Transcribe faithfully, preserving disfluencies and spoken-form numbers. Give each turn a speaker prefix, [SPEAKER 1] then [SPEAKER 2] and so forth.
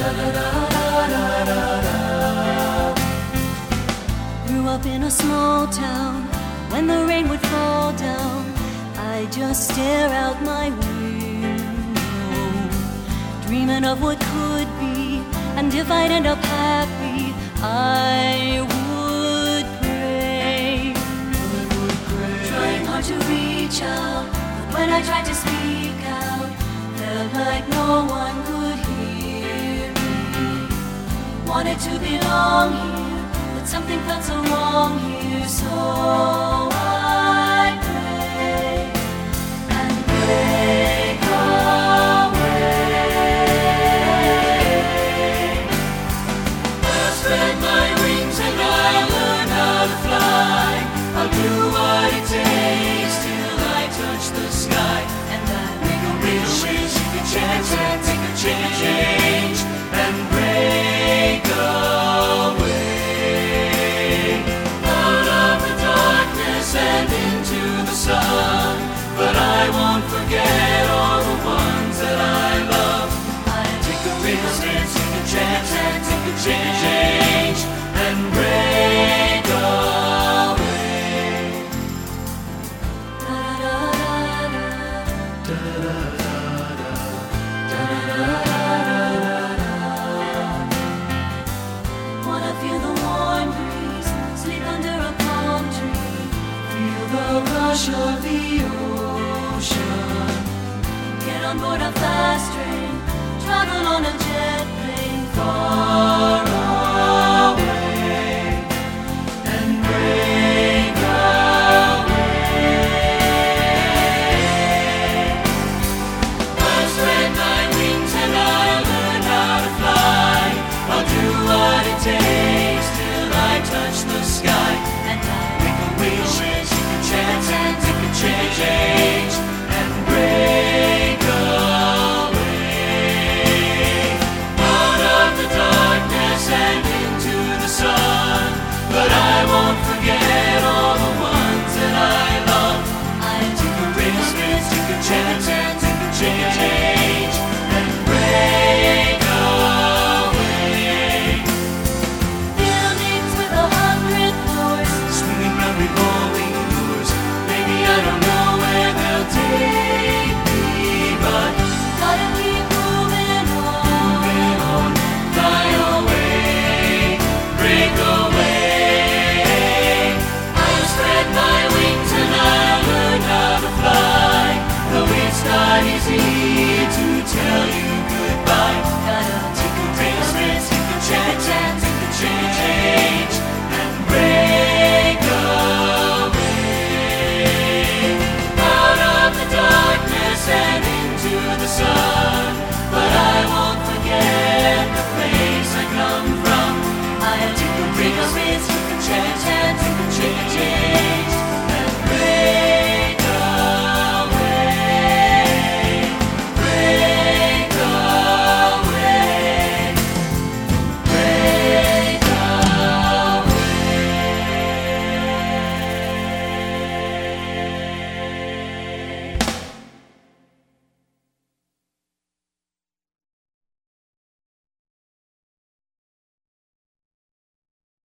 [SPEAKER 1] Grew up in a small town. When the rain would fall down, I just stare out my window, dreaming of what could be. And if I'd end up happy, I would pray, I would pray. Trying hard to reach out, but when I tried to speak out, felt like no one could hear me. Wanted to belong here, but something felt so wrong here, so I pray and break away. I'll spread my wings and I'll learn how to fly. I'll do what it takes till I touch the sky. And I'll make a real wish, take a chance and take a change and break away out of the darkness and into the sun. But I won't forget all the ones that I love. I'll take a real chance, take a chance and take a change.